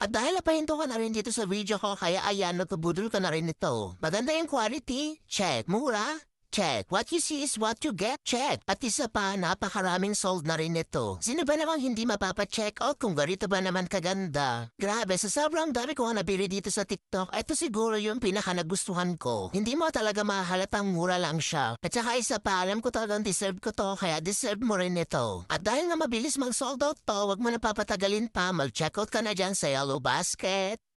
At dahil napahinto ka na rin dito sa video ko, kaya ayan, natubudol ka na rin ito. Maganda yung quality? Check. Mura? Check. What you see is what you get? Check. At isa pa, napakaraming sold na rin ito. Sino ba namang hindi mapapacheck out kung ganito ba naman kaganda? Grabe, sa sobrang dami ko nabili dito sa TikTok, ito siguro yung pinaka nagustuhan ko. Hindi mo talaga mahalatang mura lang siya. At saka isa pa, alam ko talagang deserve ko to, kaya deserve mo rin ito. At dahil nga mabilis mag-sold out to, wag mo na papatagalin pa, mag-check out ka na dyan sa Yellow Basket.